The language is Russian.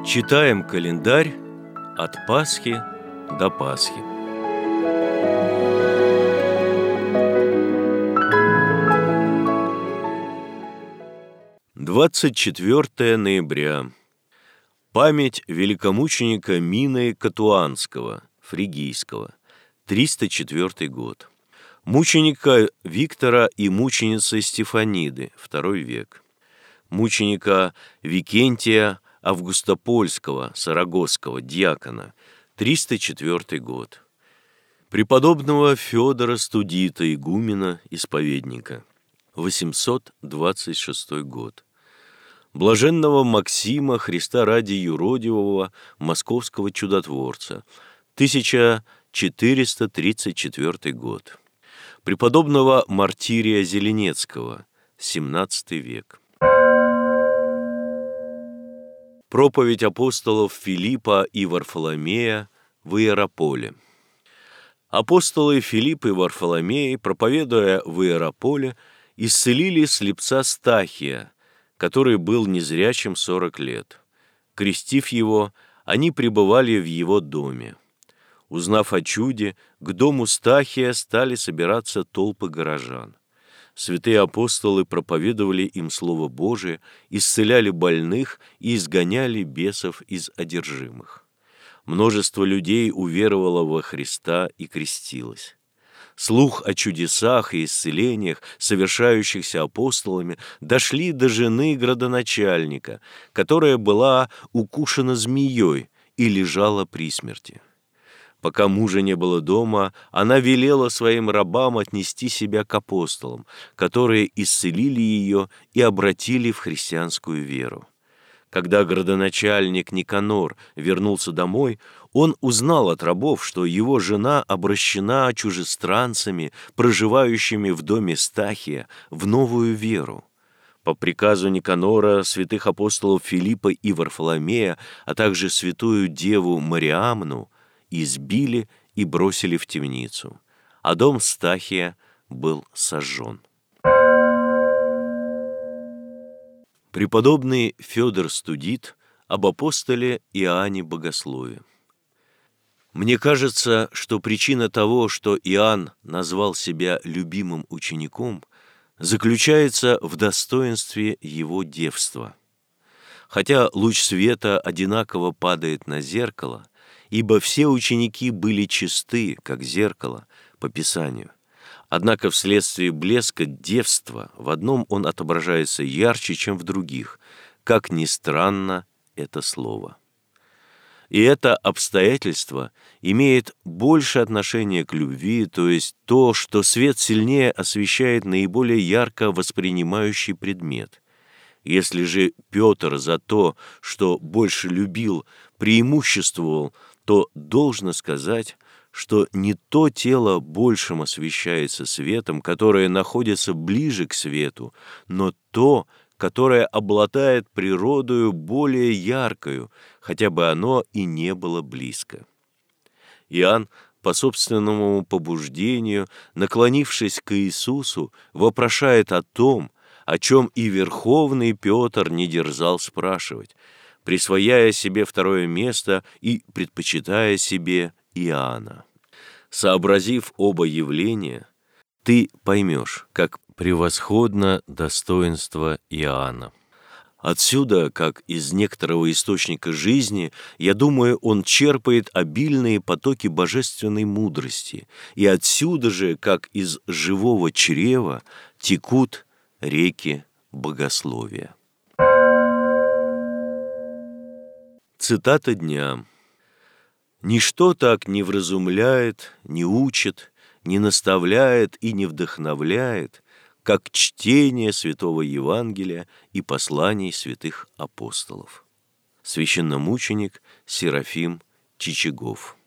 Читаем календарь от Пасхи до Пасхи. Двадцать 24 ноября. Память великомученика Минаи Катуанского, фригийского, 304 год. Мученика Виктора и мученицы Стефаниды, 2 век. Мученика Викентия Августопольского, Сарагосского, диакона, 304 год. Преподобного Федора Студита, игумена, исповедника, 826 год. Блаженного Максима, Христа ради юродивого, московского чудотворца, 1434 год. Преподобного Мартирия Зеленецкого, 17 век. Проповедь апостолов Филиппа и Варфоломея в Иераполе. Апостолы Филипп и Варфоломей, проповедуя в Иераполе, исцелили слепца Стахия, который был незрячим 40 лет. Крестив его, они пребывали в его доме. Узнав о чуде, к дому Стахия стали собираться толпы горожан. Святые апостолы проповедовали им Слово Божие, исцеляли больных и изгоняли бесов из одержимых. Множество людей уверовало во Христа и крестилось. Слух о чудесах и исцелениях, совершающихся апостолами, дошли до жены градоначальника, которая была укушена змеей и лежала при смерти. Пока мужа не было дома, она велела своим рабам отнести себя к апостолам, которые исцелили ее и обратили в христианскую веру. Когда градоначальник Никанор вернулся домой, он узнал от рабов, что его жена обращена чужестранцами, проживающими в доме Стахия, в новую веру. По приказу Никанора святых апостолов Филиппа и Варфоломея, а также святую деву Мариамну избили и бросили в темницу, а дом Стахия был сожжен. Преподобный Федор Студит об апостоле Иоанне Богослове. Мне кажется, что причина того, что Иоанн назвал себя любимым учеником, заключается в достоинстве его девства. Хотя луч света одинаково падает на зеркало, ибо все ученики были чисты, как зеркало, по Писанию. Однако вследствие блеска девства в одном он отображается ярче, чем в других, как ни странно это слово. И это обстоятельство имеет больше отношения к любви, то есть то, что свет сильнее освещает наиболее ярко воспринимающий предмет. Если же Петр за то, что больше любил, преимуществовал, то должно сказать, что не то тело большим освещается светом, которое находится ближе к свету, но то, которое обладает природою более яркою, хотя бы оно и не было близко. Иоанн, по собственному побуждению, наклонившись к Иисусу, вопрошает о том, о чем и верховный Петр не дерзал спрашивать, присвояя себе второе место и предпочитая себе Иоанна. Сообразив оба явления, ты поймешь, как превосходно достоинство Иоанна. Отсюда, как из некоторого источника жизни, я думаю, он черпает обильные потоки божественной мудрости, и отсюда же, как из живого чрева, текут реки богословия. Цитата дня. «Ничто так не вразумляет, не учит, не наставляет и не вдохновляет, как чтение Святого Евангелия и посланий святых апостолов». Священномученик Серафим Чичагов.